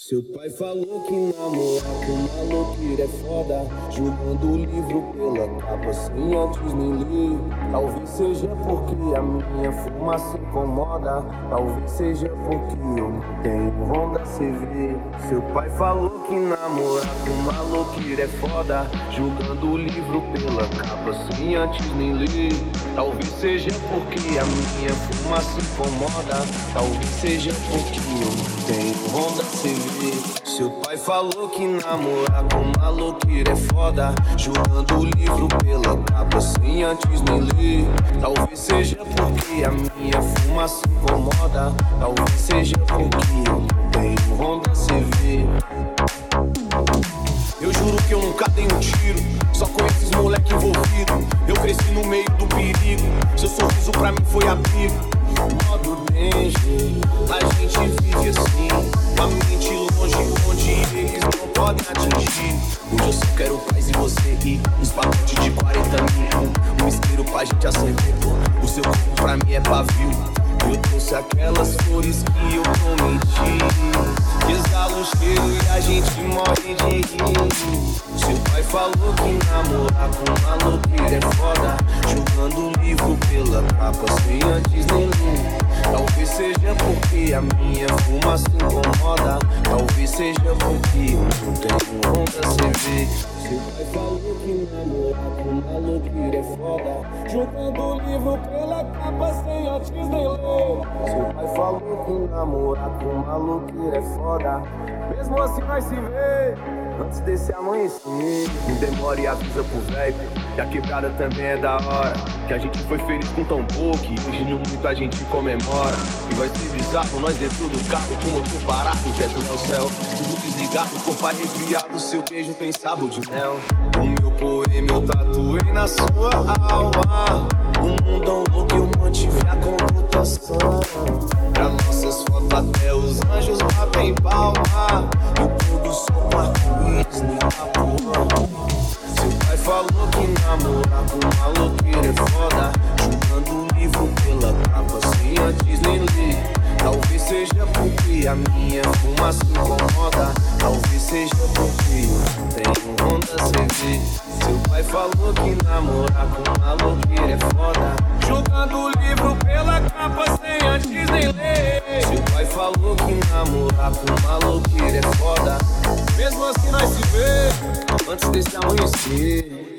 Seu pai falou que namorar com maloqueira é foda, julgando o livro pela capa sem antes nem ler. Talvez seja porque a minha fumaça incomoda, talvez seja porque eu não tenho Honda CV. Seu pai falou que namorar com maloqueira é foda, julgando o livro pela capa sem antes nem ler. Talvez seja porque a minha fumaça incomoda, talvez seja porque eu não tenho Honda CV. Seu pai falou que namorar com maloqueira é foda, julgando o livro pela capa sem antes nem ler. Talvez seja porque a minha fumaça incomoda, talvez seja porque eu não tenho Honda CV. Eu juro que eu nunca dei um tiro, só conheço esses moleque envolvido. Eu cresci no meio do perigo, seu sorriso pra mim foi abrigo. Modo danger, a gente vive assim, a mente longe, onde eles não podem atingir. Hoje eu só quero paz e você rir, uns pacotes de 40 mil, um isqueiro pra gente acender. O seu corpo pra mim é pavio, eu trouxe aquelas flores que eu prometi. Exala o cheiro e a gente morre de rir. Seu pai falou que namorar com maloqueira é foda, julgando o livro pela capa sem antes nem ler. Talvez seja porque a minha fumaça incomoda, talvez seja porque eu não tenho Honda CV. Seu pai falou que namorar com maloqueira é foda, julgando o livro pela capa sem antes nem ler. Seu pai falou que namorar com maloqueira é foda, mesmo assim nós se vê antes desse amanhecer. Não demora e avisa pro velho que a quebrada também é da hora, que a gente foi feliz com tão pouco e hoje no muito a gente comemora. E vai ser bizarro nós dentro do carro com o motor parado, teto no céu, tudo desligado, corpo arrepiado, seu beijo tem sabor de mel. O meu poema eu tatuei na sua alma, o mundão louco eu mantive a computação. Pra nossas fotos até os anjos batem palma, e o pôr do sol com arco-íris no papo. Seu pai falou que namorar com maloqueira é foda, julgando o livro pela capa sem antes nem ler. Talvez seja porque a minha fumaça incomoda, talvez seja porque eu não tenho Honda CV. Seu pai falou que namorar com maloqueira é foda, julgando o livro pela capa sem antes nem ler. Seu pai falou que namorar com maloqueira é foda, mesmo assim nós se vê antes desse amanhecer.